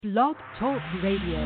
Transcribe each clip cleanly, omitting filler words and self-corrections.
Blog Talk Radio.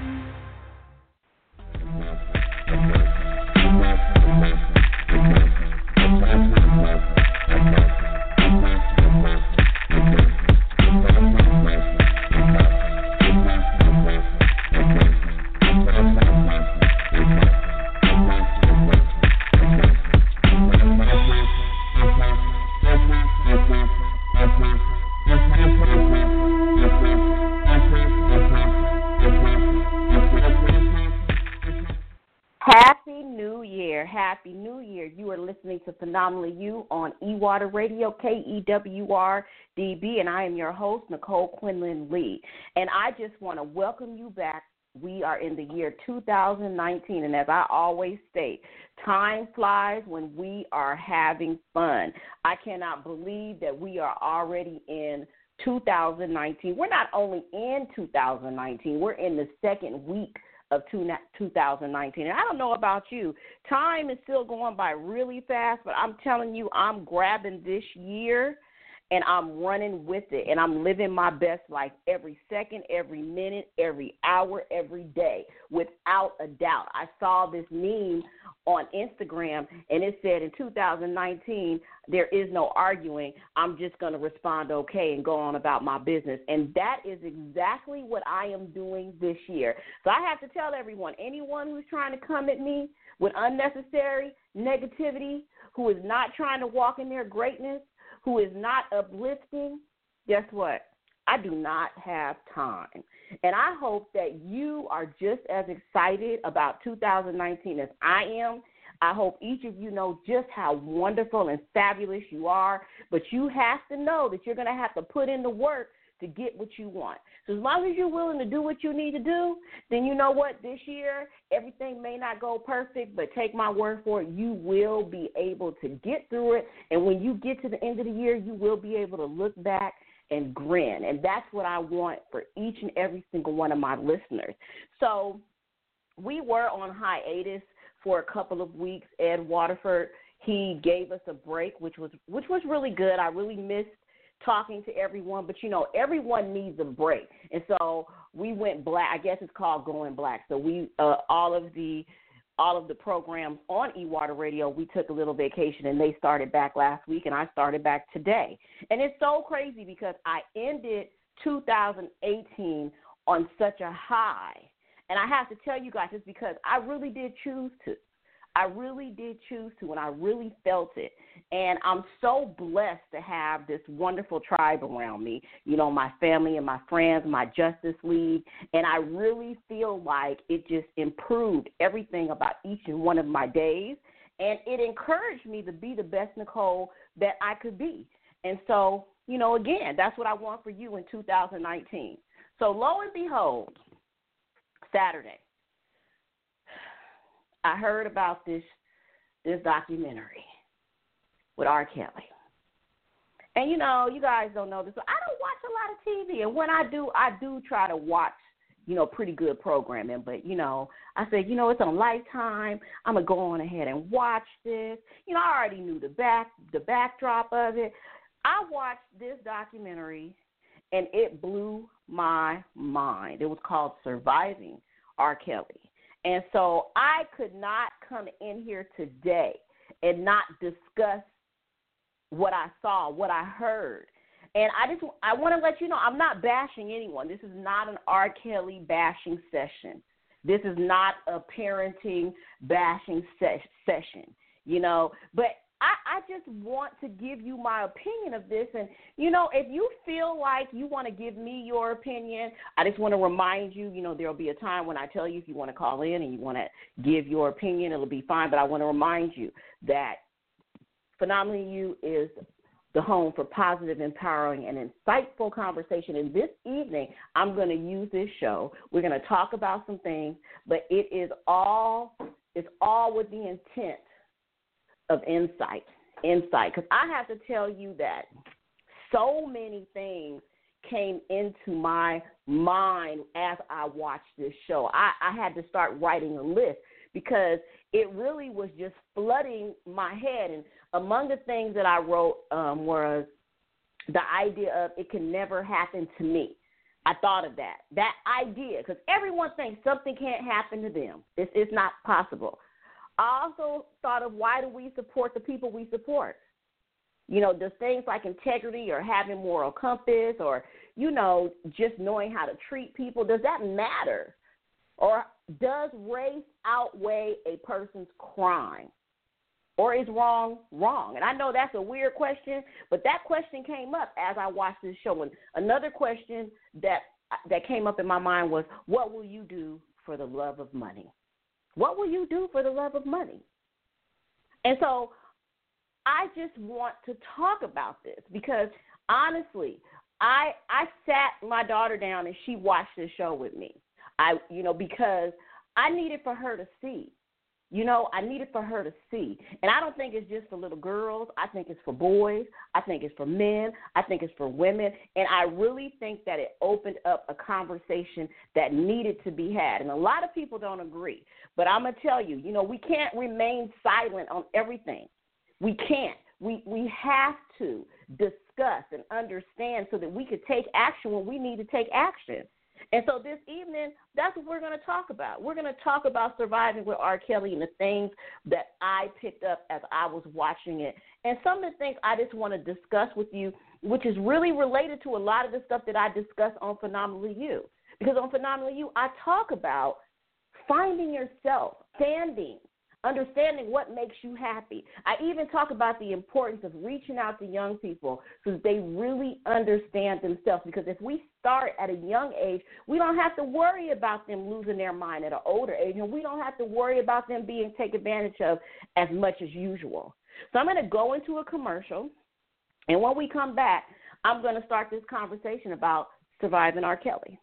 Happy New Year. You are listening to Phenomenally You on E-Water Radio, KEWR-DB, and I am your host, Nicole Quinlan Lee. And I just want to welcome you back. We are in the year 2019, and as I always state, time flies when we are having fun. I cannot believe that we are already in 2019. We're not only in 2019, we're in the second week of 2019. And I don't know about you, time is still going by really fast, but I'm telling you, I'm grabbing this year and I'm running with it, and I'm living my best life every second, every minute, every hour, every day, without a doubt. I saw this meme on Instagram, and it said, in 2019, there is no arguing. I'm just going to respond okay and go on about my business. And that is exactly what I am doing this year. So I have to tell everyone, anyone who's trying to come at me with unnecessary negativity, who is not trying to walk in their greatness, who is not uplifting, guess what? I do not have time. And I hope that you are just as excited about 2019 as I am. I hope each of you know just how wonderful and fabulous you are, but you have to know that you're going to have to put in the work to get what you want. So as long as you're willing to do what you need to do, then you know what? This year, everything may not go perfect, but take my word for it, you will be able to get through it. And when you get to the end of the year, you will be able to look back and grin. And that's what I want for each and every single one of my listeners. So we were on hiatus for a couple of weeks. Ed Waterford, he gave us a break, which was really good. I really missed talking to everyone, but, you know, everyone needs a break. And so we went black. I guess it's called going black. So we all of the programs on E-Water Radio, we took a little vacation, and they started back last week, and I started back today. And it's so crazy because I ended 2018 on such a high. And I have to tell you guys this because I really did choose to. I really did choose to, and I really felt it. And I'm so blessed to have this wonderful tribe around me, you know, my family and my friends, my Justice League. And I really feel like it just improved everything about each and one of my days. And it encouraged me to be the best Nicole that I could be. And so, you know, again, that's what I want for you in 2019. So lo and behold, Saturday, I heard about this documentary with R. Kelly. And, you know, you guys don't know this, but I don't watch a lot of TV. And when I do try to watch, you know, pretty good programming. But, you know, I said, you know, it's on Lifetime. I'm going to go on ahead and watch this. You know, I already knew the backdrop of it. I watched this documentary, and it blew my mind. It was called Surviving R. Kelly. And so I could not come in here today and not discuss what I saw, what I heard. And I want to let you know, I'm not bashing anyone. This is not an R. Kelly bashing session. This is not a parenting bashing session, you know. But I just want to give you my opinion of this. And, you know, if you feel like you want to give me your opinion, I just want to remind you, you know, there will be a time when I tell you if you want to call in and you want to give your opinion, it'll be fine. But I want to remind you that Phenomenally You is the home for positive, empowering, and insightful conversation. And this evening, I'm going to use this show. We're going to talk about some things, but it's all with the intent of insight, because I have to tell you that so many things came into my mind as I watched this show. I had to start writing a list because it really was just flooding my head. And among the things that I wrote was the idea of it can never happen to me. I thought of that idea, because everyone thinks something can't happen to them. It's not possible. I also thought of, why do we support the people we support? Does things like integrity or having moral compass or, just knowing how to treat people, does that matter? Or does race outweigh a person's crime? Or is wrong wrong? And I know that's a weird question, but that question came up as I watched this show. And another question that came up in my mind was, what will you do for the love of money? What will you do for the love of money? And so I just want to talk about this because, honestly, I sat my daughter down and she watched this show with me. Because I needed for her to see. I needed for her to see. And I don't think it's just for little girls. I think it's for boys. I think it's for men. I think it's for women. And I really think that it opened up a conversation that needed to be had. And a lot of people don't agree. But I'm going to tell you, we can't remain silent on everything. We can't. We have to discuss and understand so that we could take action when we need to take action. And so this evening, that's what we're going to talk about. We're going to talk about surviving with R. Kelly and the things that I picked up as I was watching it. And some of the things I just want to discuss with you, which is really related to a lot of the stuff that I discuss on Phenomenally You. Because on Phenomenally You, I talk about finding yourself, understanding what makes you happy. I even talk about the importance of reaching out to young people so that they really understand themselves. Because if we start at a young age, we don't have to worry about them losing their mind at an older age, and we don't have to worry about them being taken advantage of as much as usual. So I'm going to go into a commercial, and when we come back, I'm going to start this conversation about surviving R. Kelly.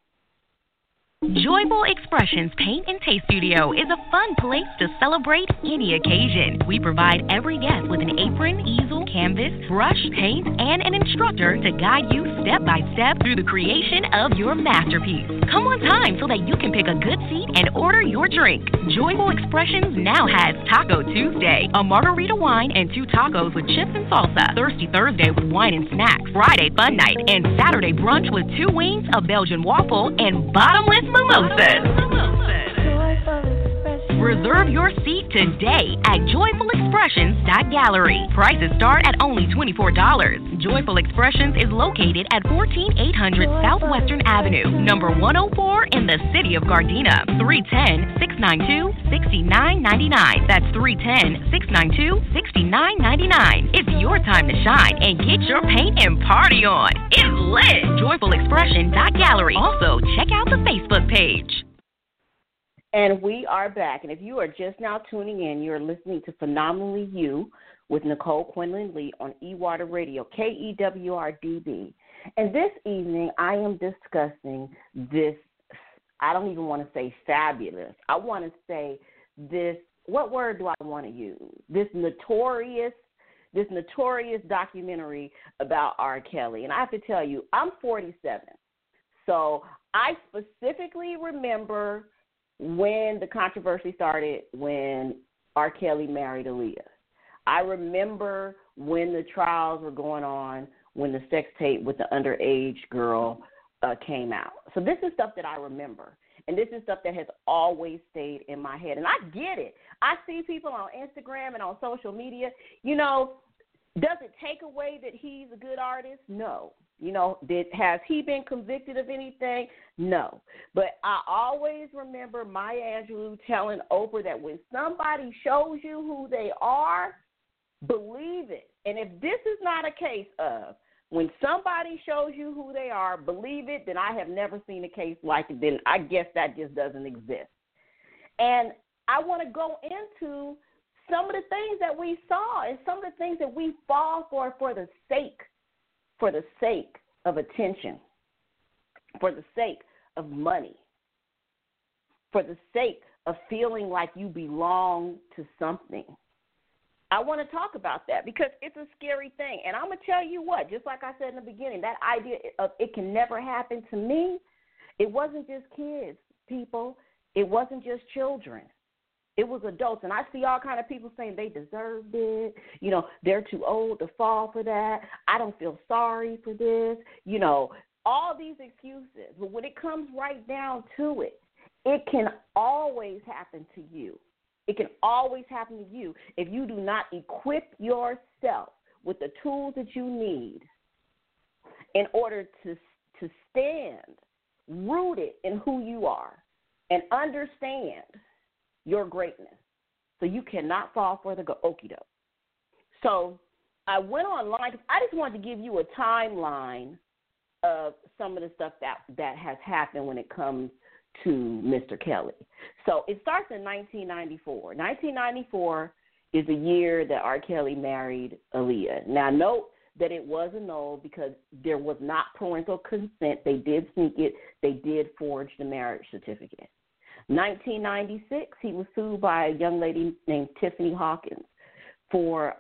Joyful Expressions Paint and Taste Studio is a fun place to celebrate any occasion. We provide every guest with an apron, easel, canvas, brush, paint, and an instructor to guide you step by step through the creation of your masterpiece. Come on time so that you can pick a good seat and order your drink. Joyful Expressions now has Taco Tuesday, a margarita wine and 2 tacos with chips and salsa. Thirsty Thursday with wine and snacks. Friday Fun Night and Saturday Brunch with 2 wings, a Belgian waffle, and bottomless mimosas. Reserve your seat today at joyfulexpressions.gallery. Prices start at only $24. Joyful Expressions is located at 14800 Southwestern Avenue, number 104 in the city of Gardena. 310-692-6999. That's 310-692-6999. It's your time to shine and get your paint and party on. It's lit. joyfulexpression.gallery. Also, check out the Facebook page. And we are back. And if you are just now tuning in, you're listening to Phenomenally You with Nicole Quinlan Lee on E-Water Radio, KEWRDB. And this evening, I am discussing this, I don't even want to say fabulous. I want to say this, what word do I want to use? This notorious documentary about R. Kelly. And I have to tell you, I'm 47. So I specifically remember when the controversy started when R. Kelly married Aaliyah. I remember when the trials were going on, when the sex tape with the underage girl came out. So this is stuff that I remember, and this is stuff that has always stayed in my head. And I get it. I see people on Instagram and on social media, does it take away that he's a good artist? No. Has he been convicted of anything? No. But I always remember Maya Angelou telling Oprah that when somebody shows you who they are, believe it. And if this is not a case of when somebody shows you who they are, believe it, then I have never seen a case like it. Then I guess that just doesn't exist. And I want to go into some of the things that we saw and some of the things that we fall for the sake of attention, for the sake of money, for the sake of feeling like you belong to something. I want to talk about that because it's a scary thing. And I'm going to tell you what, just like I said in the beginning, that idea of it can never happen to me, it wasn't just kids, people. It wasn't just children. It was adults, and I see all kind of people saying they deserved it. They're too old to fall for that. I don't feel sorry for this. all these excuses. But when it comes right down to it, it can always happen to you. It can always happen to you if you do not equip yourself with the tools that you need in order to stand rooted in who you are and understand your greatness. So you cannot fall for the okie doke. So I went online. I just wanted to give you a timeline of some of the stuff that has happened when it comes to Mr. Kelly. So it starts in 1994. 1994 is the year that R. Kelly married Aaliyah. Now, note that it was annulled because there was not parental consent. They did sneak it. They did forge the marriage certificate. 1996, he was sued by a young lady named Tiffany Hawkins for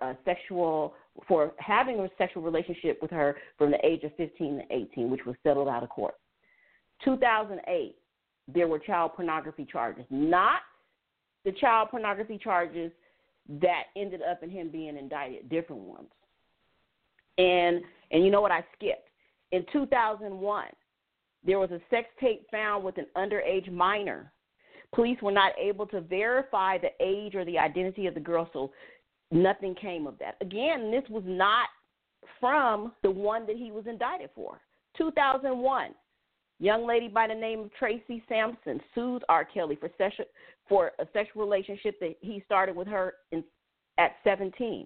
having a sexual relationship with her from the age of 15 to 18, which was settled out of court. 2008, there were child pornography charges, not the child pornography charges that ended up in him being indicted, different ones. And you know what, I skipped. In 2001, there was a sex tape found with an underage minor. Police were not able to verify the age or the identity of the girl, so nothing came of that. Again, this was not from the one that he was indicted for. 2001, young lady by the name of Tracy Sampson sued R. Kelly for a sexual relationship that he started with her at 17.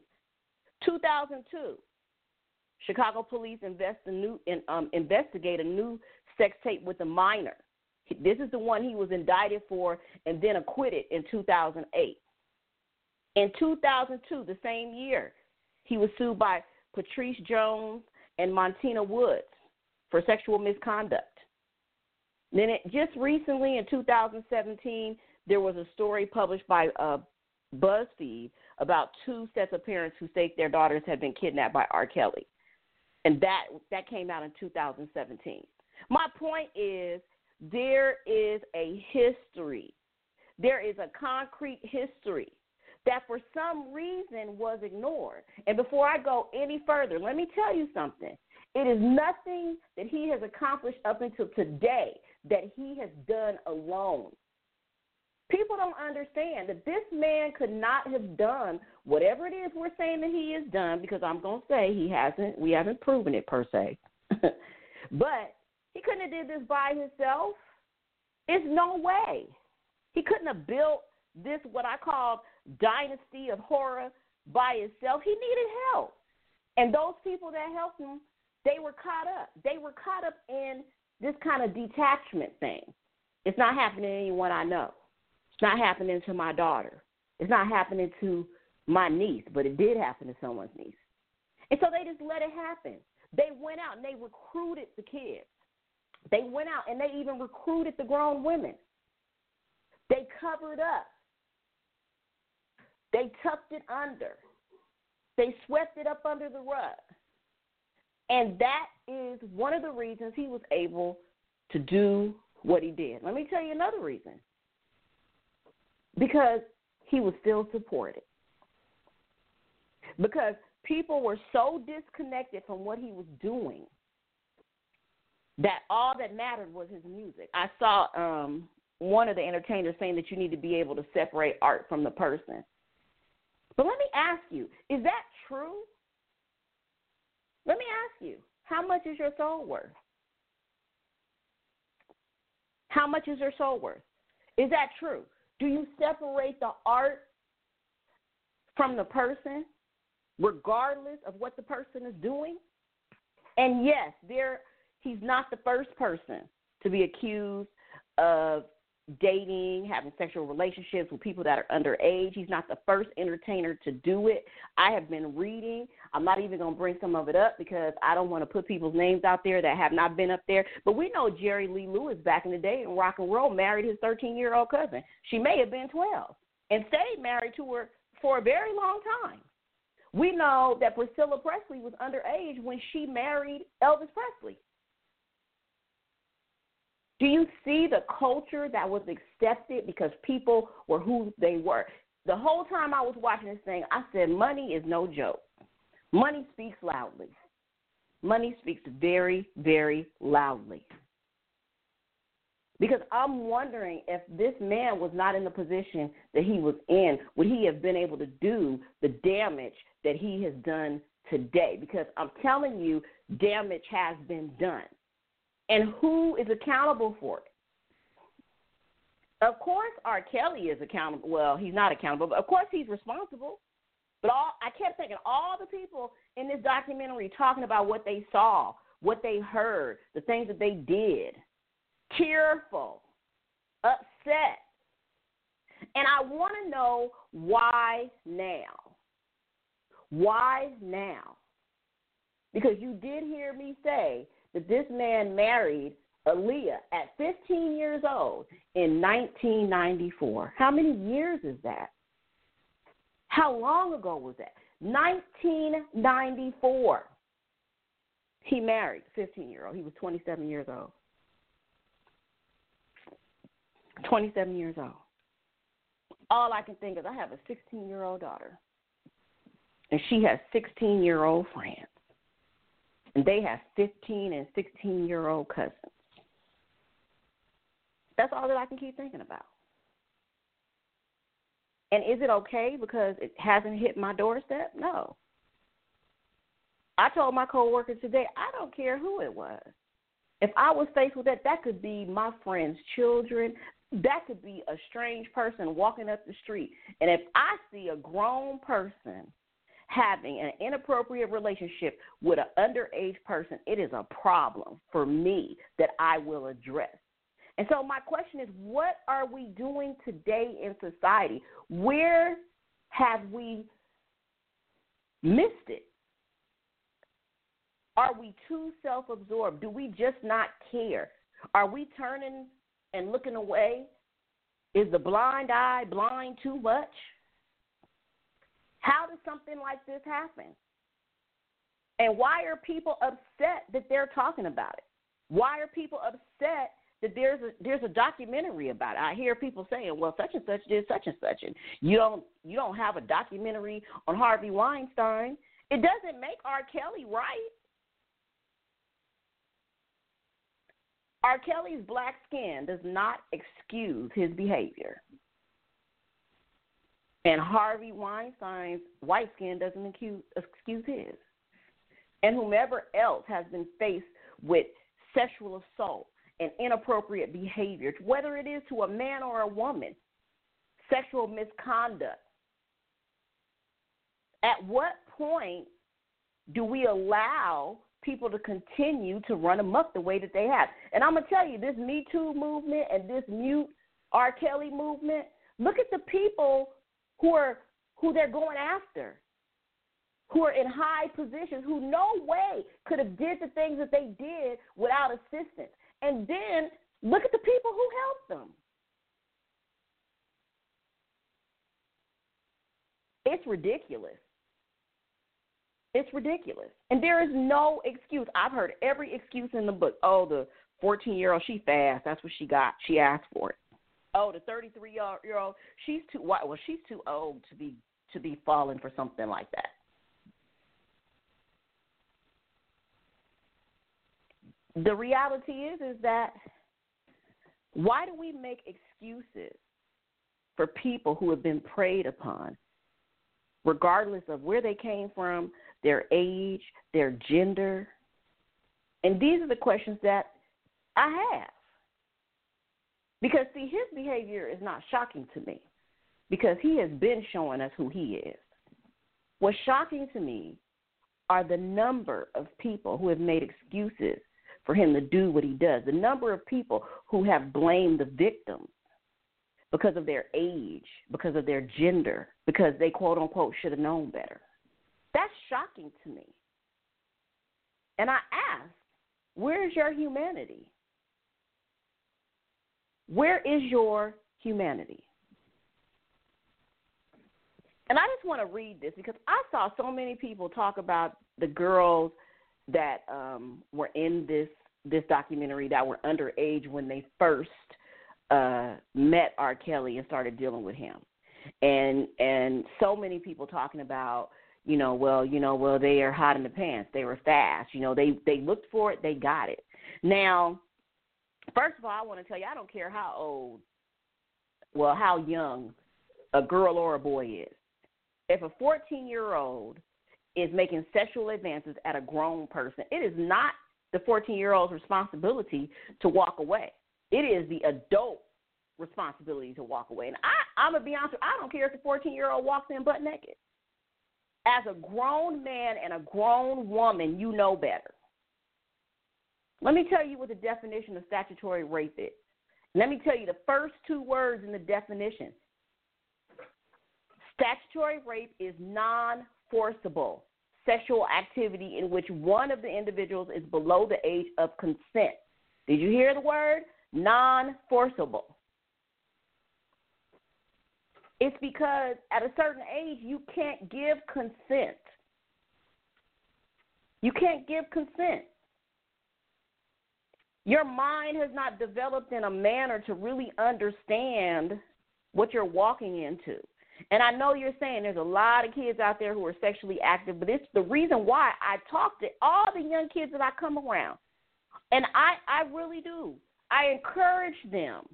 2002, Chicago police investigate a new sex tape with a minor. This is the one he was indicted for and then acquitted in 2008. In 2002, the same year, he was sued by Patrice Jones and Montina Woods for sexual misconduct. Then just recently in 2017, there was a story published by BuzzFeed about two sets of parents who state their daughters had been kidnapped by R. Kelly. And that came out in 2017. My point is, there is a history. There is a concrete history that for some reason was ignored. And before I go any further, let me tell you something. It is nothing that he has accomplished up until today that he has done alone. People don't understand that this man could not have done whatever it is we're saying that he has done, because I'm going to say we haven't proven it per se. But he couldn't have did this by himself. There's no way. He couldn't have built this, what I call, dynasty of horror by himself. He needed help. And those people that helped him, they were caught up. They were caught up in this kind of detachment thing. It's not happening to anyone I know. It's not happening to my daughter. It's not happening to my niece, but it did happen to someone's niece. And so they just let it happen. They went out and they recruited the kids. They went out and they even recruited the grown women. They covered up. They tucked it under. They swept it up under the rug. And that is one of the reasons he was able to do what he did. Let me tell you another reason. Because he was still supported. Because people were so disconnected from what he was doing that all that mattered was his music. I saw one of the entertainers saying that you need to be able to separate art from the person. But let me ask you, is that true? Let me ask you, how much is your soul worth? How much is your soul worth? Is that true? Do you separate the art from the person, regardless of what the person is doing? And yes, he's not the first person to be accused of dating, having sexual relationships with people that are underage. He's not the first entertainer to do it. I have been reading. I'm not even going to bring some of it up because I don't want to put people's names out there that have not been up there. But we know Jerry Lee Lewis back in the day in rock and roll married his 13-year-old cousin. She may have been 12 and stayed married to her for a very long time. We know that Priscilla Presley was underage when she married Elvis Presley. Do you see the culture that was accepted because people were who they were? The whole time I was watching this thing, I said, money is no joke. Money speaks loudly. Money speaks very, very loudly. Because I'm wondering if this man was not in the position that he was in, would he have been able to do the damage that he has done today? Because I'm telling you, damage has been done. And who is accountable for it? Of course, R. Kelly is accountable. Well, he's not accountable, but of course he's responsible. But I kept thinking all the people in this documentary talking about what they saw, what they heard, the things that they did. Tearful, upset. And I want to know why now. Why now? Because you did hear me say that this man married Aaliyah at 15 years old in 1994. How many years is that? How long ago was that? 1994. He married a 15-year-old. He was 27 years old. 27 years old. All I can think is I have a 16-year-old daughter, and she has 16-year-old friends, and they have 15 and 16-year-old cousins. That's all that I can keep thinking about. And is it okay because it hasn't hit my doorstep? No. I told my coworker today, I don't care who it was. If I was faced with that, that could be my friend's children. That could be a strange person walking up the street. And if I see a grown person having an inappropriate relationship with an underage person, it is a problem for me that I will address. And so my question is, what are we doing today in society? Where have we missed it? Are we too self-absorbed? Do we just not care? Are we turning and looking away? Is the blind eye blind too much? How does something like this happen? And why are people upset that they're talking about it? Why are people upset that there's a documentary about it? I hear people saying, well, such and such did such and such, and you don't have a documentary on Harvey Weinstein. It doesn't make R. Kelly right. R. Kelly's black skin does not excuse his behavior. And Harvey Weinstein's white skin doesn't excuse his. And whomever else has been faced with sexual assault and inappropriate behavior, whether it is to a man or a woman, sexual misconduct, at what point do we allow people to continue to run amok the way that they have? And I'm going to tell you, this Me Too movement and this Mute R. Kelly movement, look at the people who they're going after, who are in high positions, who no way could have did the things that they did without assistance. And then look at the people who helped them. It's ridiculous. It's ridiculous. And there is no excuse. I've heard every excuse in the book. Oh, the 14-year-old, she fast. That's what she got. She asked for it. Oh, the 33-year-old, she's too old to be falling for something like that. The reality is that why do we make excuses for people who have been preyed upon, regardless of where they came from, their age, their gender? And these are the questions that I have. Because, see, his behavior is not shocking to me because he has been showing us who he is. What's shocking to me are the number of people who have made excuses for him to do what he does, the number of people who have blamed the victims because of their age, because of their gender, because they, quote, unquote, should have known better. That's shocking to me. And I ask, where's your humanity? Where is your humanity? And I just want to read this because I saw so many people talk about the girls that were in this documentary that were underage when they first met R. Kelly and started dealing with him. And so many people talking about, well, they are hot in the pants. They were fast. They looked for it. They got it. Now, first of all, I want to tell you, I don't care how young a girl or a boy is. If a 14-year-old is making sexual advances at a grown person, it is not the 14-year-old's responsibility to walk away. It is the adult responsibility to walk away. And I'm going to be honest with you, I don't care if the 14-year-old walks in butt naked. As a grown man and a grown woman, you know better. Let me tell you what the definition of statutory rape is. Let me tell you the first two words in the definition. Statutory rape is non-forcible sexual activity in which one of the individuals is below the age of consent. Did you hear the word? Non-forcible. It's because at a certain age you can't give consent. You can't give consent. Your mind has not developed in a manner to really understand what you're walking into. And I know you're saying there's a lot of kids out there who are sexually active, but it's the reason why I talk to all the young kids that I come around. And I really do. I encourage them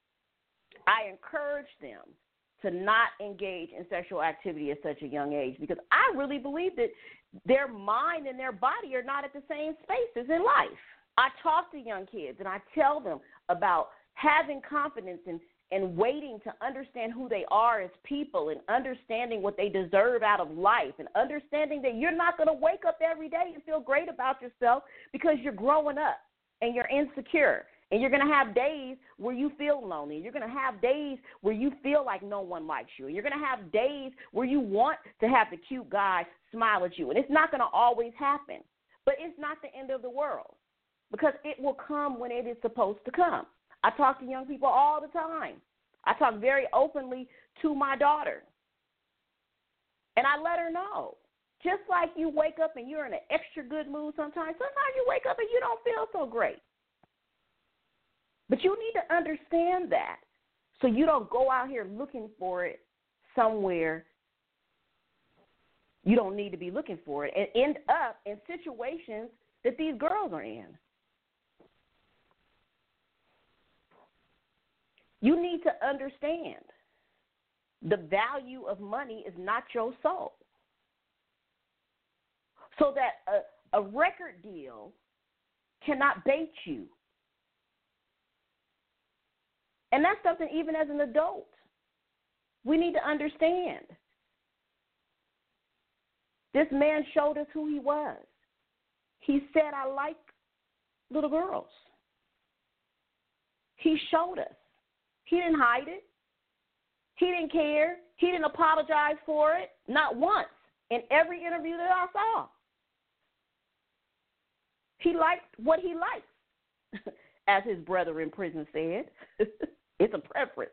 to not engage in sexual activity at such a young age, because I really believe that their mind and their body are not at the same spaces in life. I talk to young kids and I tell them about having confidence and waiting to understand who they are as people and understanding what they deserve out of life and understanding that you're not going to wake up every day and feel great about yourself because you're growing up and you're insecure. And you're going to have days where you feel lonely. You're going to have days where you feel like no one likes you. You're going to have days where you want to have the cute guy smile at you. And it's not going to always happen. But it's not the end of the world, because it will come when it is supposed to come. I talk to young people all the time. I talk very openly to my daughter. And I let her know. Just like you wake up and you're in an extra good mood sometimes you wake up and you don't feel so great. But you need to understand that so you don't go out here looking for it somewhere you don't need to be looking for it and end up in situations that these girls are in. You need to understand the value of money is not your soul. So that a record deal cannot bait you. And that's something even as an adult we need to understand. This man showed us who he was. He said, I like little girls. He showed us. He didn't hide it. He didn't care. He didn't apologize for it, not once, in every interview that I saw. He liked what he likes, as his brother in prison said. It's a preference.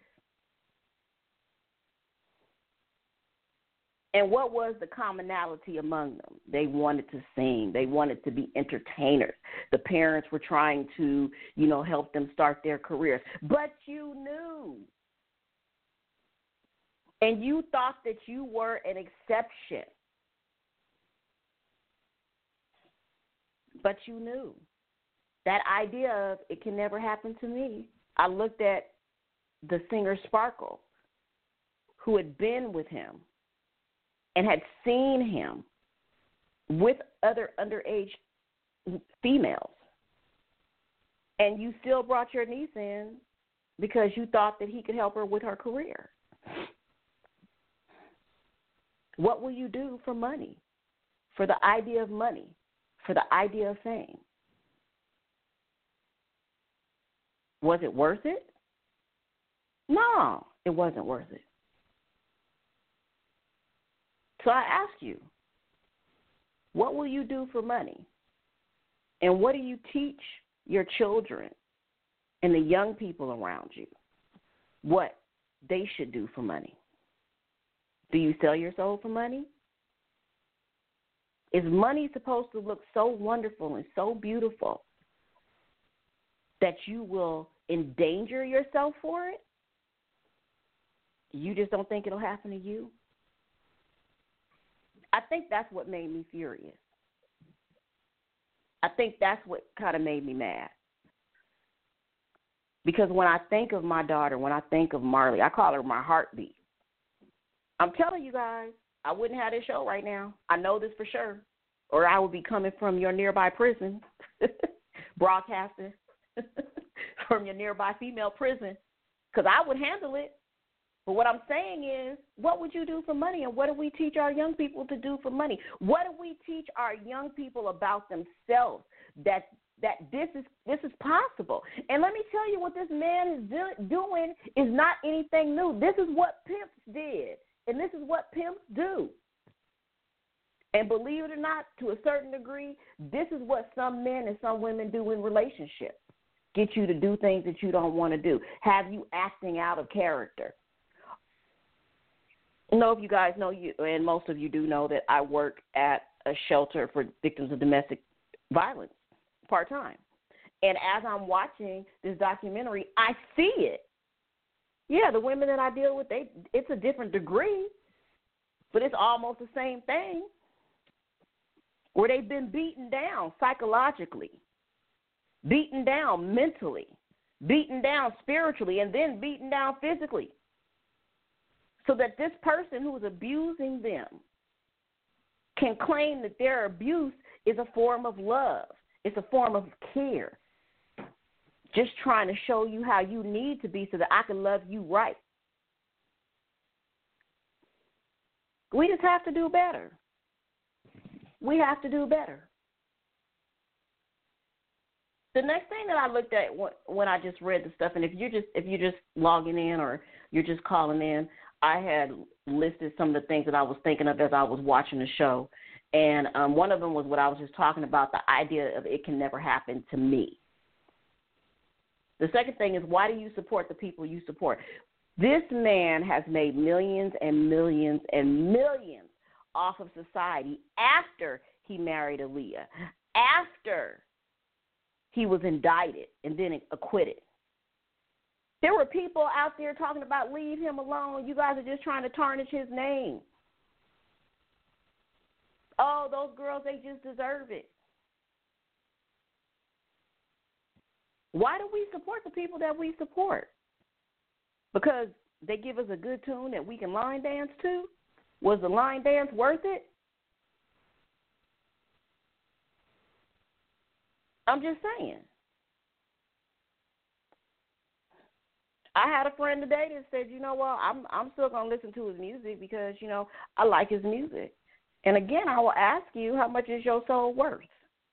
And what was the commonality among them? They wanted to sing. They wanted to be entertainers. The parents were trying to, help them start their careers. But you knew. And you thought that you were an exception. But you knew. That idea of it can never happen to me. I looked at the singer Sparkle, who had been with him and had seen him with other underage females. And you still brought your niece in because you thought that he could help her with her career. What will you do for money, for the idea of money, for the idea of fame? Was it worth it? No, it wasn't worth it. So I ask you, what will you do for money? And what do you teach your children and the young people around you what they should do for money? Do you sell your soul for money? Is money supposed to look so wonderful and so beautiful that you will endanger yourself for it? You just don't think it'll happen to you? I think that's what made me furious. I think that's what kind of made me mad. Because when I think of my daughter, when I think of Marley, I call her my heartbeat. I'm telling you guys, I wouldn't have this show right now. I know this for sure. Or I would be coming from your nearby prison, broadcasting from your nearby female prison, because I would handle it. But what I'm saying is, what would you do for money, and what do we teach our young people to do for money? What do we teach our young people about themselves, that this is possible? And let me tell you, what this man is doing is not anything new. This is what pimps did, and this is what pimps do. And believe it or not, to a certain degree, this is what some men and some women do in relationships. Get you to do things that you don't want to do. Have you acting out of character. I know if you guys know, and most of you do know, that I work at a shelter for victims of domestic violence part-time. And as I'm watching this documentary, I see it. Yeah, the women that I deal with, it's a different degree, but it's almost the same thing, where they've been beaten down psychologically, beaten down mentally, beaten down spiritually, and then beaten down physically. So that this person who is abusing them can claim that their abuse is a form of love. It's a form of care. Just trying to show you how you need to be so that I can love you right. We just have to do better. We have to do better. The next thing that I looked at when I just read the stuff, and if you're just logging in or you're just calling in, I had listed some of the things that I was thinking of as I was watching the show. And one of them was what I was just talking about, the idea of it can never happen to me. The second thing is, why do you support the people you support? This man has made millions and millions and millions off of society after he married Aaliyah, after he was indicted and then acquitted. There were people out there talking about leave him alone. You guys are just trying to tarnish his name. Oh, those girls, they just deserve it. Why do we support the people that we support? Because they give us a good tune that we can line dance to? Was the line dance worth it? I'm just saying. I had a friend today that said, you know what, I'm still going to listen to his music because, you know, I like his music. And again, I will ask you, how much is your soul worth?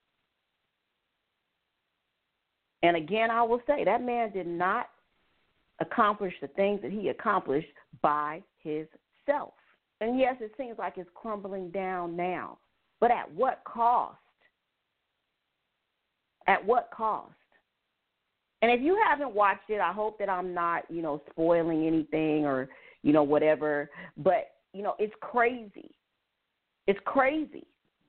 And again, I will say, that man did not accomplish the things that he accomplished by himself. And yes, it seems like it's crumbling down now. But at what cost? At what cost? And if you haven't watched it, I hope that I'm not, you know, spoiling anything or, you know, whatever. But, you know, it's crazy. It's crazy.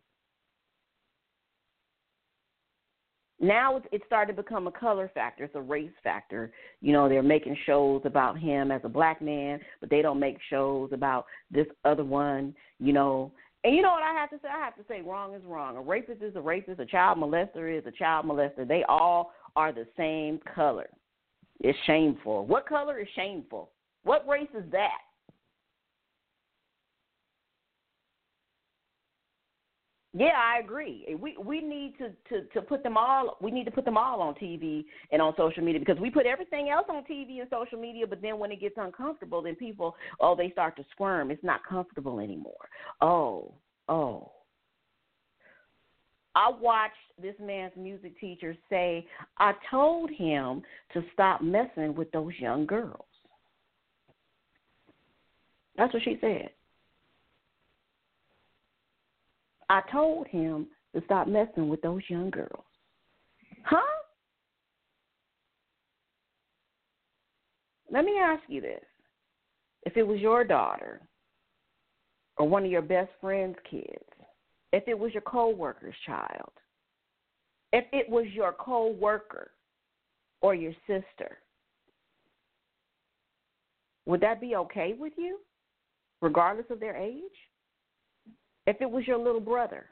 Now it's started to become a color factor. It's a race factor. You know, they're making shows about him as a black man, but they don't make shows about this other one, you know. And you know what I have to say? I have to say wrong is wrong. A rapist is a rapist. A child molester is a child molester. They all are the same color. It's shameful. What color is shameful? What race is that? Yeah, I agree. We need to put them all. We need to put them all on TV and on social media, because we put everything else on TV and social media. But then when it gets uncomfortable, then people, they start to squirm. It's not comfortable anymore. Oh. I watched this man's music teacher say, I told him to stop messing with those young girls. That's what she said. I told him to stop messing with those young girls. Huh? Let me ask you this. If it was your daughter or one of your best friend's kids, if it was your coworker's child, if it was your coworker or your sister, would that be okay with you, regardless of their age? If it was your little brother,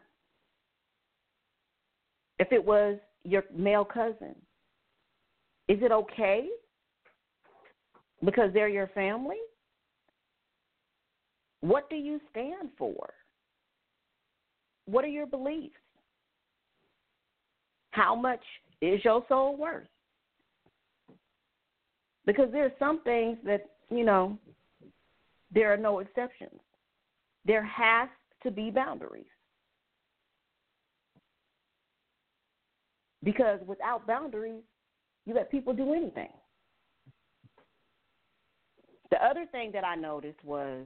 if it was your male cousin, is it okay because they're your family? What do you stand for? What are your beliefs? How much is your soul worth? Because there are some things that, there are no exceptions. There has to be boundaries. Because without boundaries, you let people do anything. The other thing that I noticed was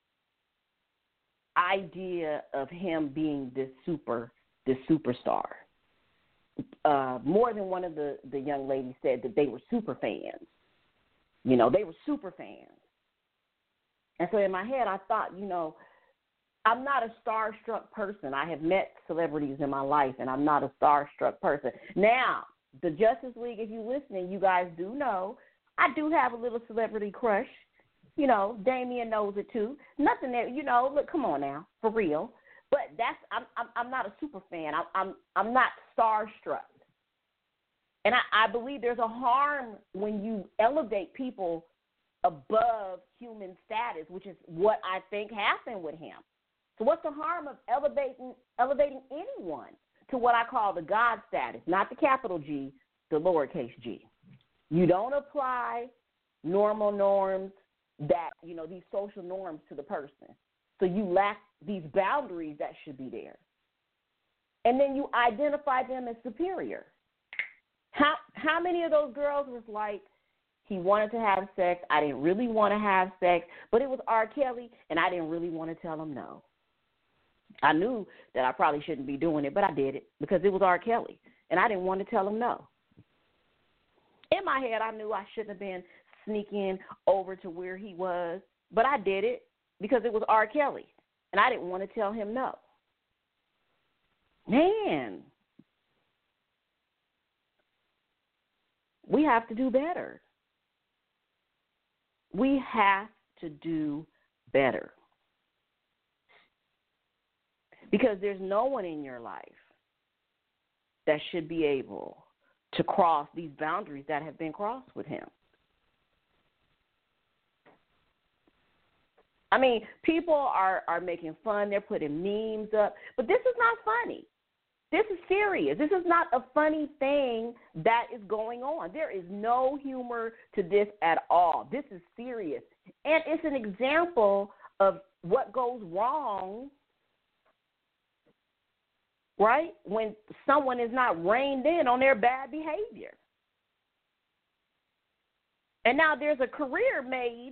idea of him being this superstar. More than one of the young ladies said that they were super fans. They were super fans. And so in my head, I thought, I'm not a starstruck person. I have met celebrities in my life, and I'm not a starstruck person. Now, the Justice League, if you're listening, you guys do know, I do have a little celebrity crush. Damien knows it too. Nothing that, look, come on now, for real. But I'm not a super fan. I'm not starstruck. And I believe there's a harm when you elevate people above human status, which is what I think happened with him. So what's the harm of elevating anyone to what I call the God status, not the capital G, the lowercase g? You don't apply normal norms that, these social norms to the person. So you lack these boundaries that should be there. And then you identify them as superior. How many of those girls was like, he wanted to have sex, I didn't really want to have sex, but it was R. Kelly, and I didn't really want to tell him no. I knew that I probably shouldn't be doing it, but I did it because it was R. Kelly, and I didn't want to tell him no. In my head, I knew I shouldn't have been sneaking over to where he was, but I did it because it was R. Kelly, and I didn't want to tell him no. Man, we have to do better. We have to do better. Because there's no one in your life that should be able to cross these boundaries that have been crossed with him. I mean, people are making fun. They're putting memes up. But this is not funny. This is serious. This is not a funny thing that is going on. There is no humor to this at all. This is serious. And it's an example of what goes wrong, right, when someone is not reined in on their bad behavior. And now there's a career made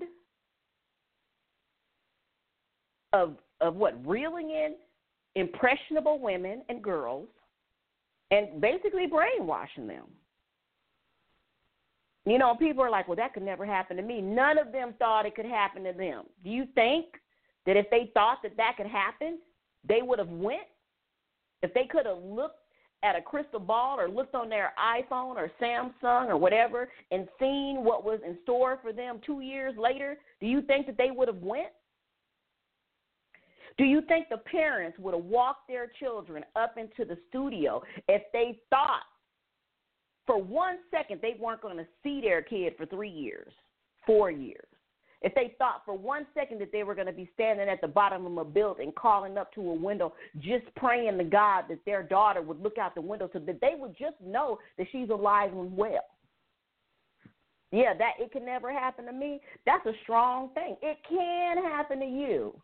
of what, reeling in impressionable women and girls and basically brainwashing them. People are like, well, that could never happen to me. None of them thought it could happen to them. Do you think that if they thought that could happen, they would have went? If they could have looked at a crystal ball or looked on their iPhone or Samsung or whatever and seen what was in store for them 2 years later, do you think that they would have went? Do you think the parents would have walked their children up into the studio if they thought for 1 second they weren't going to see their kid for 3 years, 4 years? If they thought for 1 second that they were going to be standing at the bottom of a building calling up to a window just praying to God that their daughter would look out the window so that they would just know that she's alive and well. Yeah, that it can never happen to me. That's a strong thing. It can happen to you.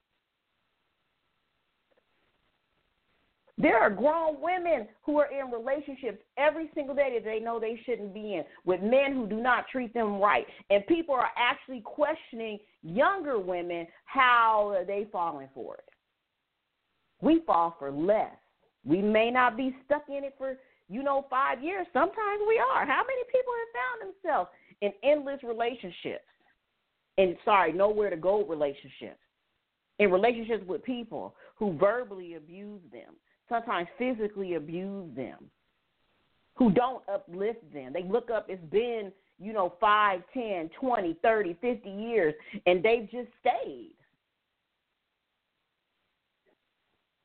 There are grown women who are in relationships every single day that they know they shouldn't be in with men who do not treat them right. And people are actually questioning younger women how are they falling for it. We fall for less. We may not be stuck in it for, 5 years. Sometimes we are. How many people have found themselves in endless relationships? And, nowhere to go relationships. In relationships with people who verbally abuse them, sometimes physically abuse them, who don't uplift them. They look up, it's been, 5, 10, 20, 30, 50 years, and they've just stayed.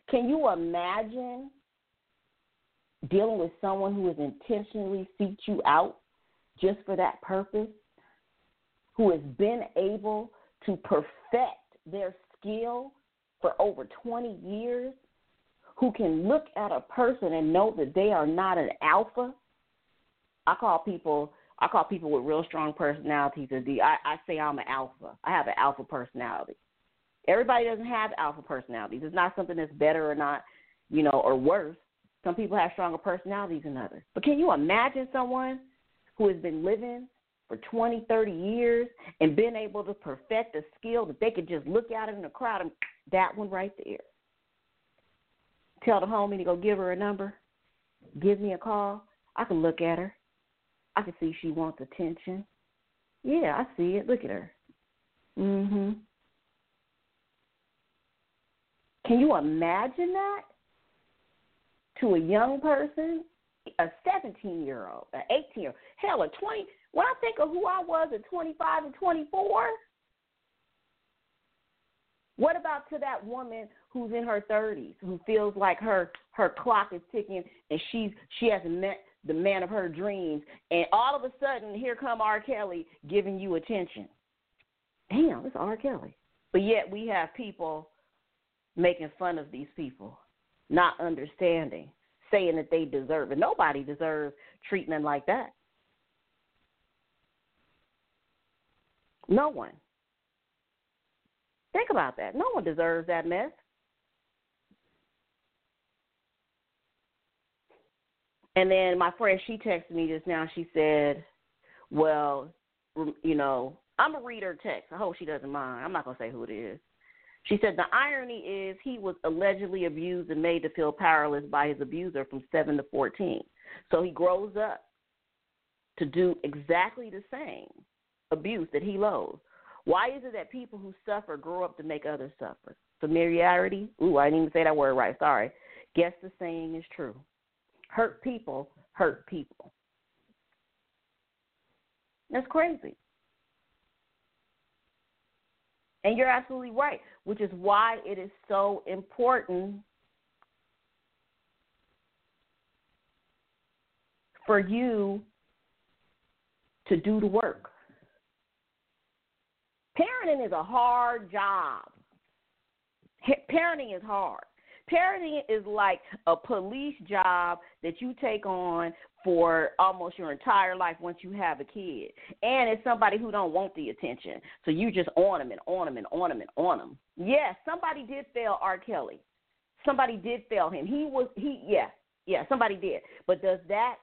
Can you imagine dealing with someone who has intentionally seeked you out just for that purpose, who has been able to perfect their skill for over 20 years, who can look at a person and know that they are not an alpha? I call people with real strong personalities I say I'm an alpha. I have an alpha personality. Everybody doesn't have alpha personalities. It's not something that's better or not, or worse. Some people have stronger personalities than others. But can you imagine someone who has been living for 20, 30 years and been able to perfect a skill that they could just look at it in the crowd and that one right there? Tell the homie to go give her a number, give me a call. I can look at her. I can see she wants attention. Yeah, I see it. Look at her. Mm-hmm. Can you imagine that? To a young person, a 17-year-old, an 18-year-old, hell, a 20. When I think of who I was at 25 and 24, what about to that woman who's in her 30s, who feels like her clock is ticking and she hasn't met the man of her dreams, and all of a sudden here come R. Kelly giving you attention? Damn, it's R. Kelly. But yet we have people making fun of these people, not understanding, saying that they deserve it. Nobody deserves treatment like that. No one. Think about that. No one deserves that mess. And then my friend, she texted me just now. She said, well, I'm going to read her text. I hope she doesn't mind. I'm not going to say who it is. She said, the irony is he was allegedly abused and made to feel powerless by his abuser from 7 to 14. So he grows up to do exactly the same abuse that he loathes. Why is it that people who suffer grow up to make others suffer? Familiarity? Ooh, I didn't even say that word right. Sorry. Guess the saying is true. Hurt people hurt people. That's crazy. And you're absolutely right, which is why it is so important for you to do the work. Parenting is a hard job. Parenting is hard. Parenting is like a police job that you take on for almost your entire life once you have a kid. And it's somebody who don't want the attention. So you just on them and on them and on them and on them. Yes, somebody did fail R. Kelly. Somebody did fail him. Somebody did. But does that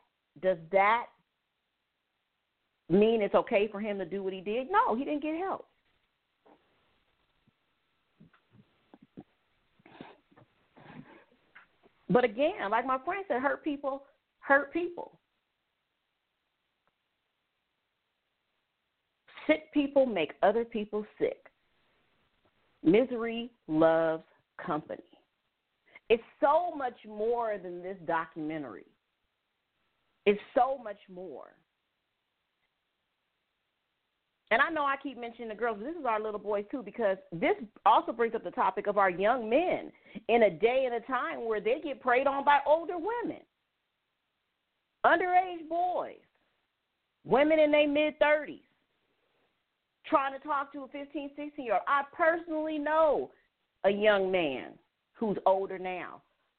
mean it's okay for him to do what he did? No, he didn't get help. But again, like my friend said, hurt people hurt people. Sick people make other people sick. Misery loves company. It's so much more than this documentary. It's so much more. And I know I keep mentioning the girls, but this is our little boys too, because this also brings up the topic of our young men in a day and a time where they get preyed on by older women, underage boys, women in their mid-30s, trying to talk to a 15, 16-year-old. I personally know a young man who's older now,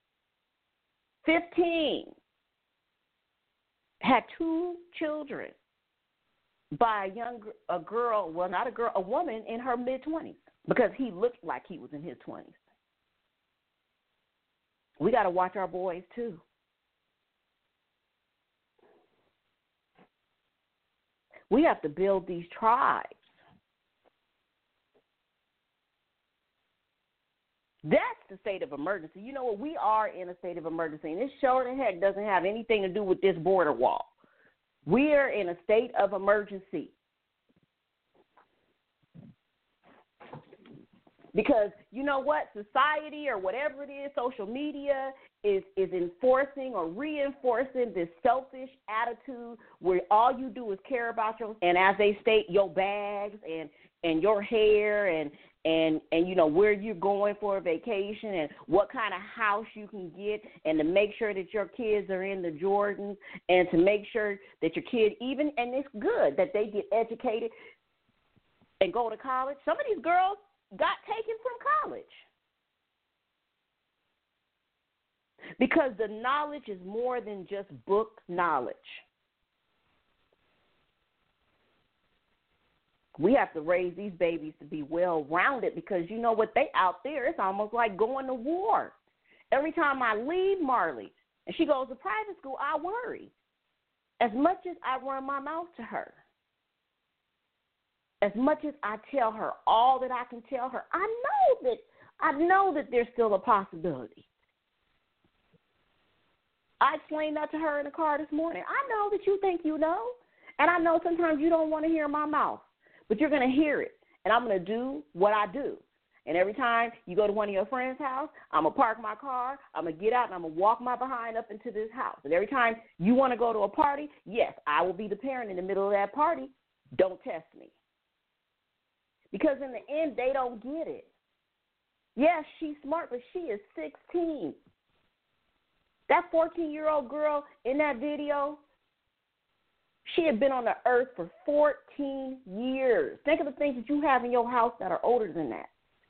15, had 2 children by a woman in her mid-20s, because he looked like he was in his 20s. We got to watch our boys too. We have to build these tribes. That's the state of emergency. You know what? We are in a state of emergency, and this sure the heck doesn't have anything to do with this border wall. We are in a state of emergency. Because you know what? Society or whatever it is, social media is enforcing or reinforcing this selfish attitude where all you do is care about your, and as they state, your bags and your hair and you know where you're going for a vacation and what kind of house you can get, and to make sure that your kids are in the Jordans, and to make sure that your kid and it's good that they get educated and go to college. Some of these girls got taken from college because the knowledge is more than just book knowledge. We have to raise these babies to be well-rounded because you know what, they out there, it's almost like going to war. Every time I leave Marley and she goes to private school, I worry. As much as I run my mouth to her, as much as I tell her all that I can tell her, I know that there's still a possibility. I explained that to her in the car this morning. I know that you think you know, and I know sometimes you don't want to hear my mouth. But you're going to hear it, and I'm going to do what I do. And every time you go to one of your friends' house, I'm going to park my car, I'm going to get out, and I'm going to walk my behind up into this house. And every time you want to go to a party, yes, I will be the parent in the middle of that party. Don't test me. Because in the end, they don't get it. Yes, she's smart, but she is 16. That 14-year-old girl in that video, she had been on the earth for 14 years. Think of the things that you have in your house that are older than that.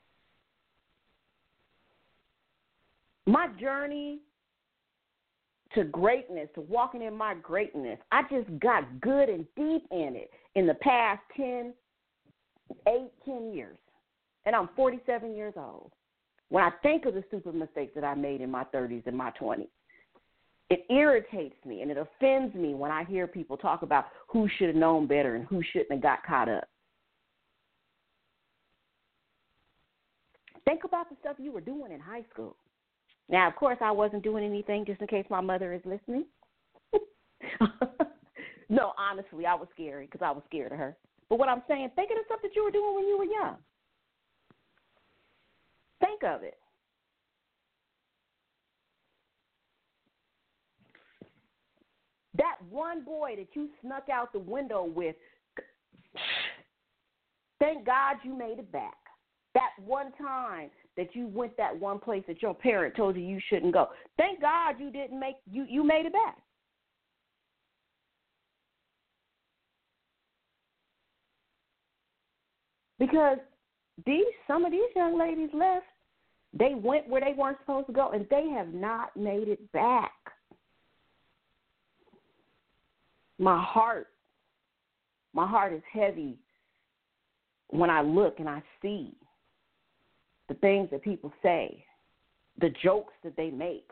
My journey to greatness, to walking in my greatness, I just got good and deep in it in the past 10 years. And I'm 47 years old. When I think of the stupid mistakes that I made in my 30s and my 20s, it irritates me and it offends me when I hear people talk about who should have known better and who shouldn't have got caught up. Think about the stuff you were doing in high school. Now, of course, I wasn't doing anything, just in case my mother is listening. No, honestly, I was scary because I was scared of her. But what I'm saying, think of the stuff that you were doing when you were young. Think of it. That one boy that you snuck out the window with, thank God you made it back. That one time that you went that one place that your parent told you shouldn't go, thank God you didn't you made it back. Because some of these young ladies left, they went where they weren't supposed to go, and they have not made it back. My heart is heavy when I look and I see the things that people say, the jokes that they make.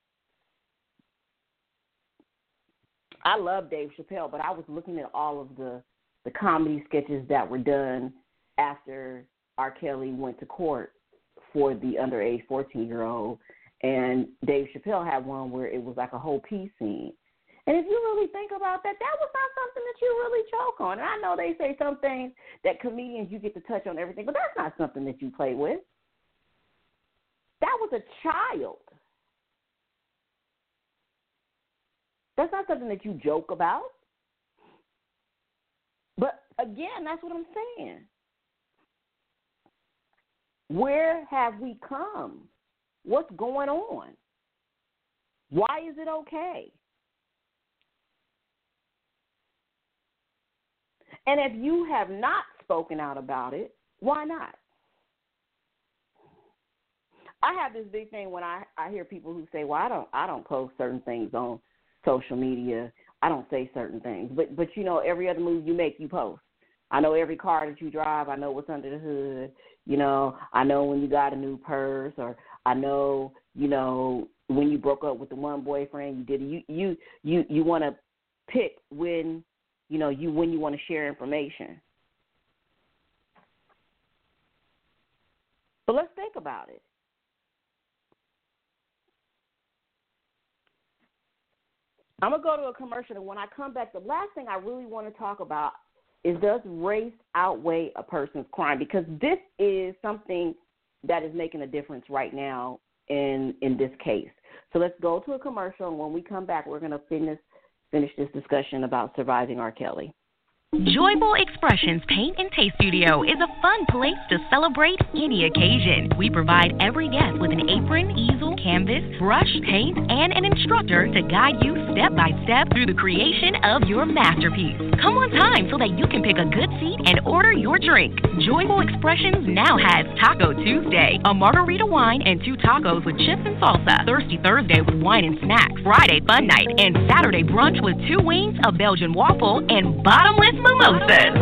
I love Dave Chappelle, but I was looking at all of the comedy sketches that were done after R. Kelly went to court for the underage 14-year-old, and Dave Chappelle had one where it was like a whole peace scene. And if you really think about that, that was not something that you really joke on. And I know they say some things that comedians, you get to touch on everything, but that's not something that you play with. That was a child. That's not something that you joke about. But again, that's what I'm saying. Where have we come? What's going on? Why is it okay? And if you have not spoken out about it, why not? I have this big thing when I hear people who say, well, I don't post certain things on social media. I don't say certain things. But you know, every other move you make, you post. I know every car that you drive. I know what's under the hood. You know, I know when you got a new purse, or I know, you know, when you broke up with the one boyfriend, you did it. You want to pick when, you know, when you want to share information. But let's think about it. I'm going to go to a commercial, and when I come back, the last thing I really want to talk about is, does race outweigh a person's crime? Because this is something that is making a difference right now in this case. So let's go to a commercial, and when we come back, we're going to finish this discussion about surviving R. Kelly. Joyful Expressions Paint and Taste Studio is a fun place to celebrate any occasion. We provide every guest with an apron, easel, canvas, brush, paint, and an instructor to guide you step by step through the creation of your masterpiece. Come on time so that you can pick a good seat and order your drink. Joyful Expressions now has Taco Tuesday, a margarita wine and 2 tacos with chips and salsa. Thirsty Thursday with wine and snacks. Friday fun night and Saturday brunch with 2 wings, a Belgian waffle, and bottomless mimosas.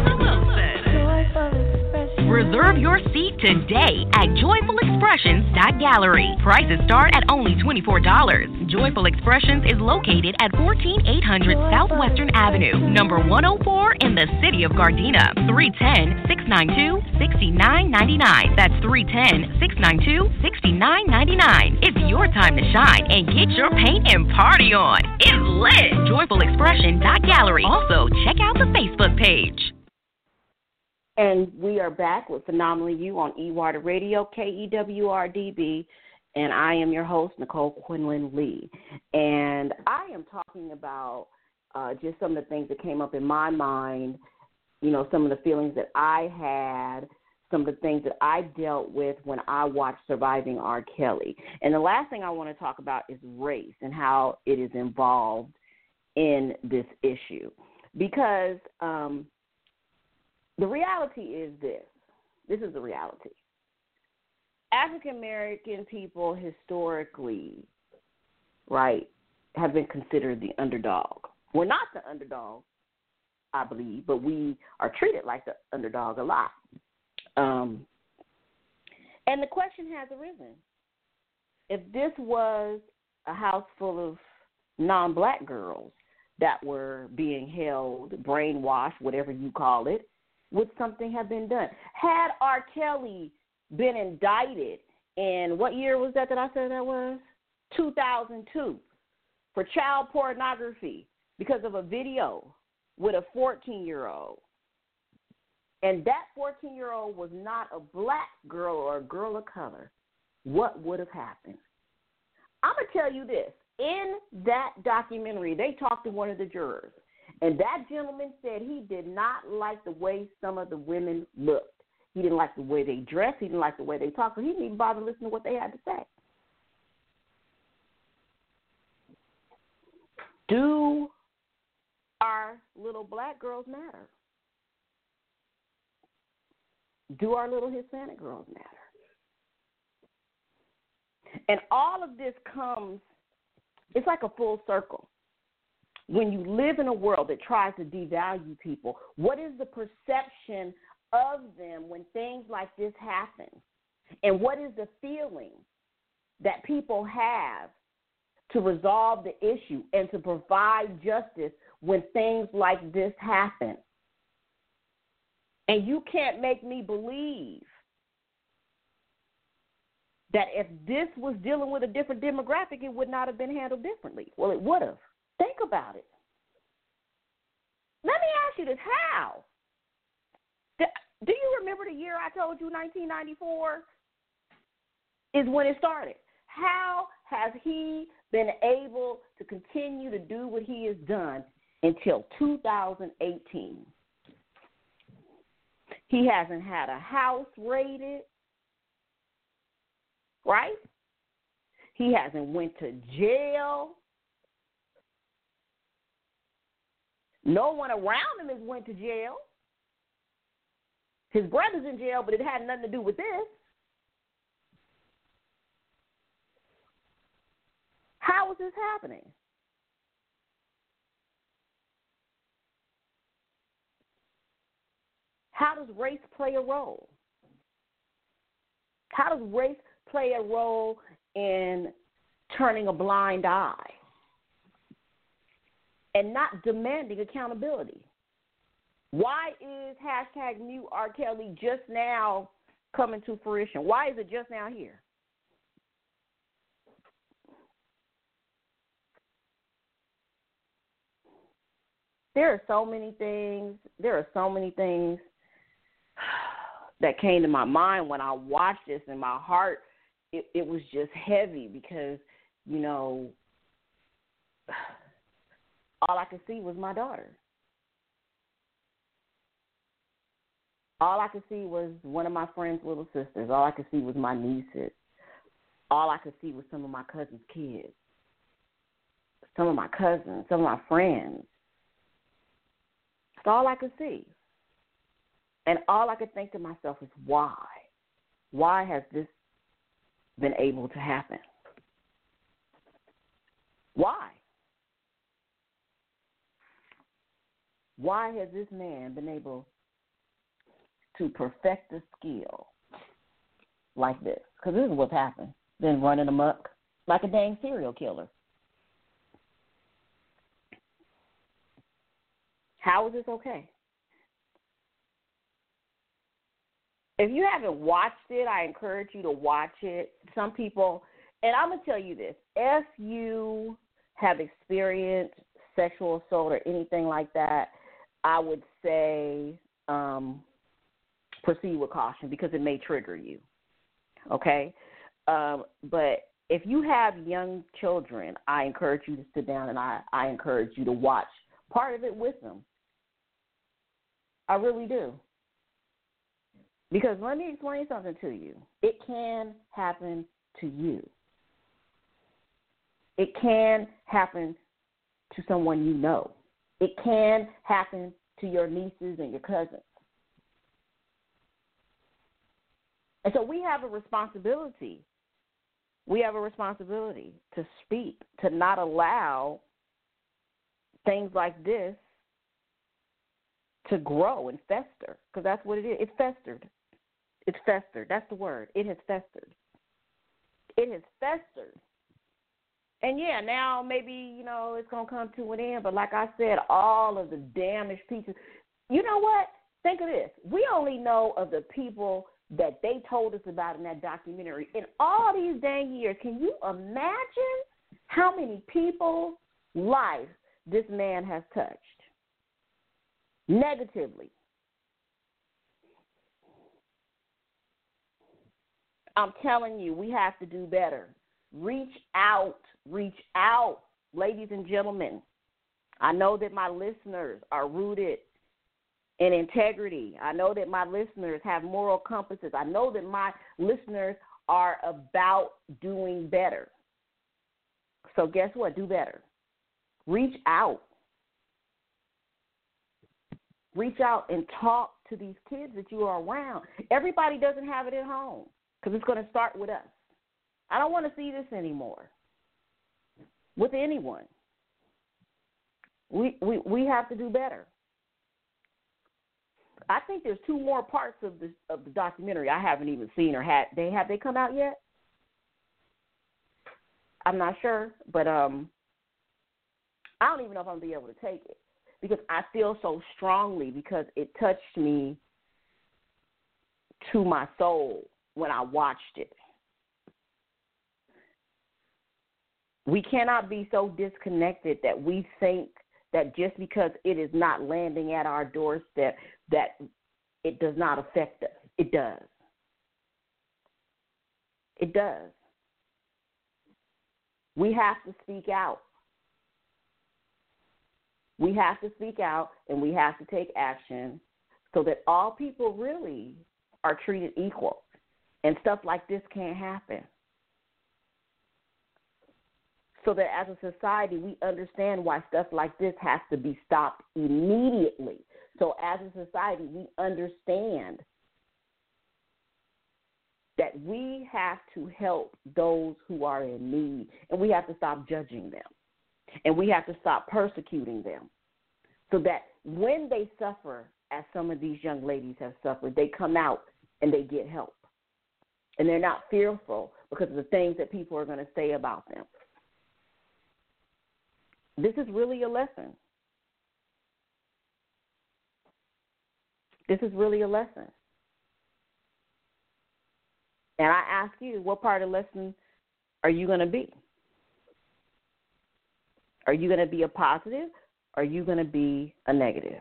Reserve your seat today at joyfulexpressions.gallery. Prices start at only $24. Joyful Expressions is located at 14800 Southwestern Avenue, number 104 in the city of Gardena. 310-692-6999. That's 310-692-6999. It's your time to shine and get your paint and party on. It's lit. joyfulexpression.gallery. Also, check out the Facebook page. And we are back with Phenomenally You on eWater Radio, KEWRDB, and I am your host, Nicole Quinlan Lee. And I am talking about just some of the things that came up in my mind, you know, some of the feelings that I had, some of the things that I dealt with when I watched Surviving R. Kelly. And the last thing I want to talk about is race and how it is involved in this issue. Because the reality is this. This is the reality. African American people historically, right, have been considered the underdog. We're not the underdog, I believe, but we are treated like the underdog a lot. And the question has arisen. If this was a house full of non-black girls that were being held, brainwashed, whatever you call it, would something have been done? Had R. Kelly been indicted in, what year was that I said that was? 2002, for child pornography because of a video with a 14-year-old, and that 14-year-old was not a black girl or a girl of color, what would have happened? I'm going to tell you this. In that documentary, they talked to one of the jurors. And that gentleman said he did not like the way some of the women looked. He didn't like the way they dressed. He didn't like the way they talked. So he didn't even bother listening to what they had to say. Do our little black girls matter? Do our little Hispanic girls matter? And all of this comes, it's like a full circle. When you live in a world that tries to devalue people, what is the perception of them when things like this happen? And what is the feeling that people have to resolve the issue and to provide justice when things like this happen? And you can't make me believe that if this was dealing with a different demographic, it would not have been handled differently. Well, it would have. Think about it. Let me ask you this. How? Do you remember the year I told you, 1994, is when it started? How has he been able to continue to do what he has done until 2018? He hasn't had a house raided, right? He hasn't went to jail. No one around him has went to jail. His brother's in jail, but it had nothing to do with this. How is this happening? How does race play a role? How does race play a role in turning a blind eye and not demanding accountability? Why is hashtag Mute R. Kelly just now coming to fruition? Why is it just now here? There are so many things that came to my mind when I watched this, and my heart, it was just heavy because, you know, all I could see was my daughter. All I could see was one of my friend's little sisters. All I could see was my nieces. All I could see was some of my cousin's kids, some of my cousins, some of my friends. That's all I could see. And all I could think to myself is, why? Why has this been able to happen? Why? Why has this man been able to perfect a skill like this? Because this is what's happened. Been running amok like a dang serial killer. How is this okay? If you haven't watched it, I encourage you to watch it. Some people, and I'm going to tell you this, if you have experienced sexual assault or anything like that, I would say proceed with caution because it may trigger you, okay? But if you have young children, I encourage you to sit down and I encourage you to watch part of it with them. I really do. Because let me explain something to you. It can happen to you. It can happen to someone you know. It can happen to your nieces and your cousins. And so we have a responsibility. We have a responsibility to speak, to not allow things like this to grow and fester, because that's what it is. It's festered. It's festered. That's the word. It has festered. It has festered. And, yeah, now maybe, it's going to come to an end. But like I said, all of the damaged pieces. You know what? Think of this. We only know of the people that they told us about in that documentary. In all these dang years, can you imagine how many people's life this man has touched negatively? I'm telling you, we have to do better. Reach out, ladies and gentlemen. I know that my listeners are rooted in integrity. I know that my listeners have moral compasses. I know that my listeners are about doing better. So guess what? Do better. Reach out. Reach out and talk to these kids that you are around. Everybody doesn't have it at home because it's going to start with us. I don't want to see this anymore with anyone. We have to do better. I think there's 2 more parts of the documentary I haven't even seen or have they come out yet? I'm not sure, but I don't even know if I'm going to be able to take it because I feel so strongly because it touched me to my soul when I watched it. We cannot be so disconnected that we think that just because it is not landing at our doorstep that it does not affect us. It does. It does. We have to speak out. We have to speak out and we have to take action so that all people really are treated equal and stuff like this can't happen. So that as a society, we understand why stuff like this has to be stopped immediately. So as a society, we understand that we have to help those who are in need, and we have to stop judging them, and we have to stop persecuting them so that when they suffer, as some of these young ladies have suffered, they come out and they get help. And they're not fearful because of the things that people are going to say about them. This is really a lesson. This is really a lesson. And I ask you, what part of the lesson are you going to be? Are you going to be a positive? Or are you going to be a negative?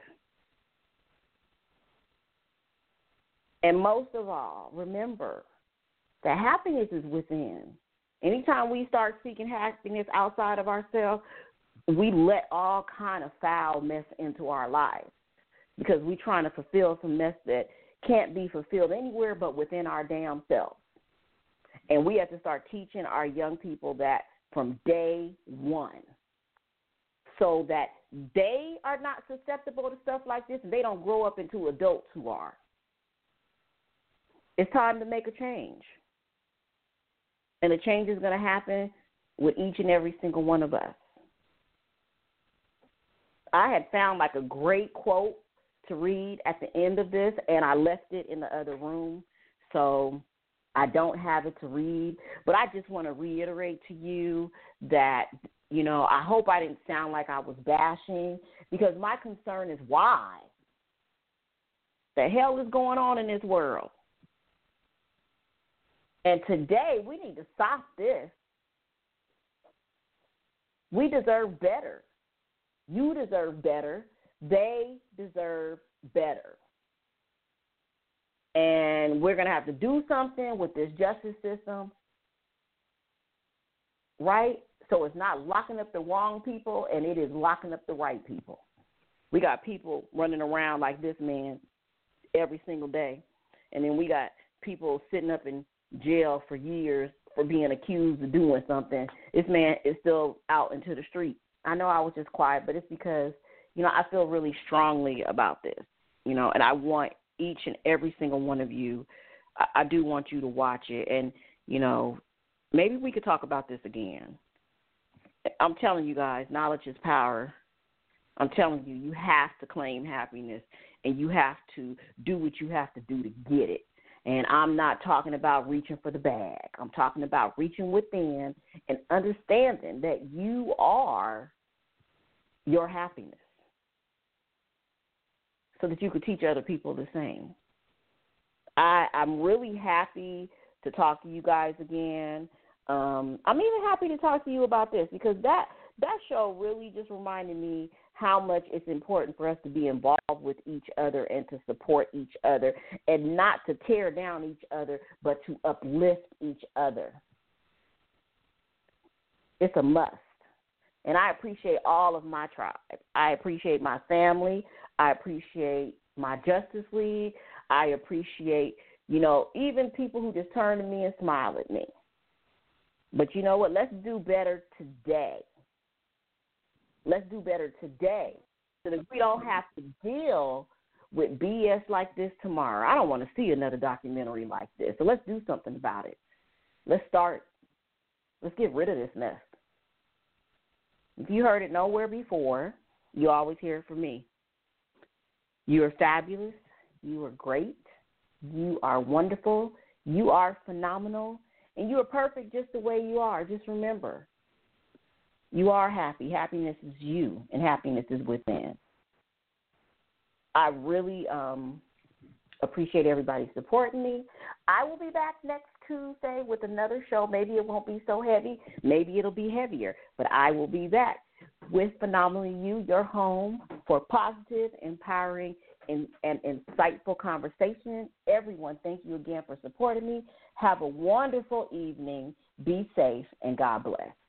And most of all, remember that happiness is within. Anytime we start seeking happiness outside of ourselves, we let all kind of foul mess into our lives because we're trying to fulfill some mess that can't be fulfilled anywhere but within our damn selves. And we have to start teaching our young people that from day one, so that they are not susceptible to stuff like this and they don't grow up into adults who are. It's time to make a change. And the change is going to happen with each and every single one of us. I had found like a great quote to read at the end of this, and I left it in the other room, so I don't have it to read. But I just want to reiterate to you that, you know, I hope I didn't sound like I was bashing, because my concern is why the hell is going on in this world. And today we need to stop this. We deserve better. You deserve better. They deserve better. And we're going to have to do something with this justice system, right? So it's not locking up the wrong people, and it is locking up the right people. We got people running around like this man every single day. And then we got people sitting up in jail for years for being accused of doing something. This man is still out into the street. I know I was just quiet, but it's because, you know, I feel really strongly about this, you know, and I want each and every single one of you, I do want you to watch it. And, you know, maybe we could talk about this again. I'm telling you guys, knowledge is power. I'm telling you, you have to claim happiness, and you have to do what you have to do to get it. And I'm not talking about reaching for the bag. I'm talking about reaching within and understanding that you are your happiness, so that you could teach other people the same. I'm really happy to talk to you guys again. I'm even happy to talk to you about this, because that show really just reminded me how much it's important for us to be involved with each other and to support each other, and not to tear down each other, but to uplift each other. It's a must. And I appreciate all of my tribe. I appreciate my family. I appreciate my Justice League. I appreciate, you know, even people who just turn to me and smile at me. But you know what? Let's do better today. Let's do better today, so that we don't have to deal with BS like this tomorrow. I don't want to see another documentary like this. So let's do something about it. Let's get rid of this mess. If you heard it nowhere before, you always hear it from me. You are fabulous. You are great. You are wonderful. You are phenomenal. And you are perfect just the way you are. Just remember, you are happy. Happiness is you, and happiness is within. I really appreciate everybody supporting me. I will be back next Tuesday with another show. Maybe it won't be so heavy. Maybe it'll be heavier. But I will be back with Phenomenally You, your home for positive, empowering, and insightful conversation. Everyone, thank you again for supporting me. Have a wonderful evening. Be safe, and God bless.